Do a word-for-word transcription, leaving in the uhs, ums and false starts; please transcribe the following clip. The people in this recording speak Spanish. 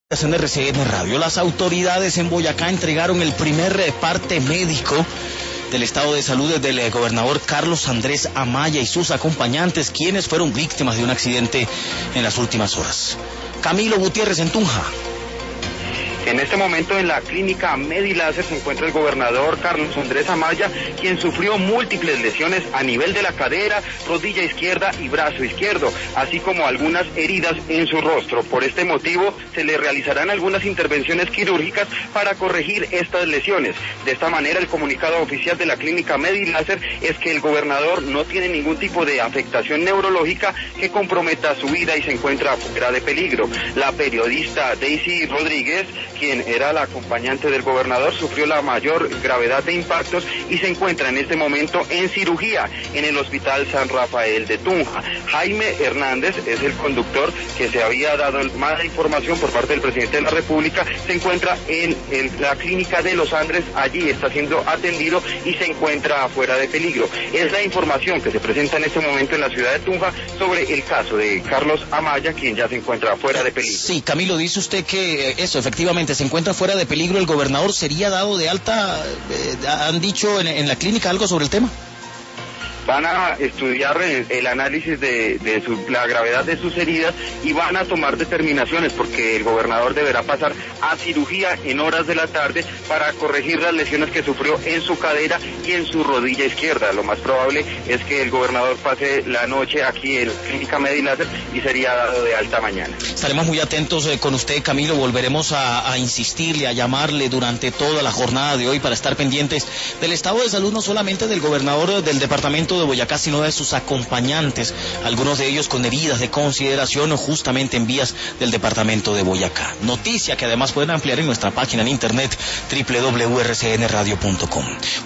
En R C N Radio, las autoridades en Boyacá entregaron el primer parte médico del estado de salud del gobernador Carlos Andrés Amaya y sus acompañantes, quienes fueron víctimas de un accidente en las últimas horas. Camilo Gutiérrez en Tunja. En este momento en la clínica Mediláser se encuentra el gobernador Carlos Andrés Amaya, quien sufrió múltiples lesiones a nivel de la cadera, rodilla izquierda y brazo izquierdo, así como algunas heridas en su rostro. Por este motivo se le realizarán algunas intervenciones quirúrgicas para corregir estas lesiones. De esta manera, el comunicado oficial de la clínica Mediláser es que el gobernador no tiene ningún tipo de afectación neurológica que comprometa su vida y se encuentra fuera de peligro. La periodista Daisy Rodríguez, quien era la acompañante del gobernador, sufrió la mayor gravedad de impactos y se encuentra en este momento en cirugía en el Hospital San Rafael de Tunja. Jaime Hernández es el conductor que se había dado más información por parte del presidente de la República. Se encuentra en, en la clínica de Los Andres, allí está siendo atendido y se encuentra fuera de peligro. Es la información que se presenta en este momento en la ciudad de Tunja sobre el caso de Carlos Amaya, quien ya se encuentra fuera de peligro. Sí, Camilo, dice usted que eso, efectivamente, se encuentra fuera de peligro. ¿El gobernador sería dado de alta? Eh, ¿Han dicho en, en la clínica algo sobre el tema? Van a estudiar el, el análisis de, de su, la gravedad de sus heridas y van a tomar determinaciones, porque el gobernador deberá pasar a cirugía en horas de la tarde para corregir las lesiones que sufrió en su cadera y en su rodilla izquierda. Lo más probable es que el gobernador pase la noche aquí en la clínica Mediláser y sería dado de alta mañana. Estaremos muy atentos eh, con usted, Camilo. Volveremos a, a insistirle, a llamarle durante toda la jornada de hoy para estar pendientes del estado de salud, no solamente del gobernador del departamento de Boyacá, sino de sus acompañantes, algunos de ellos con heridas de consideración justamente en vías del departamento de Boyacá. Noticia que además pueden ampliar en nuestra página en internet doble u doble u doble u punto r c n radio punto com.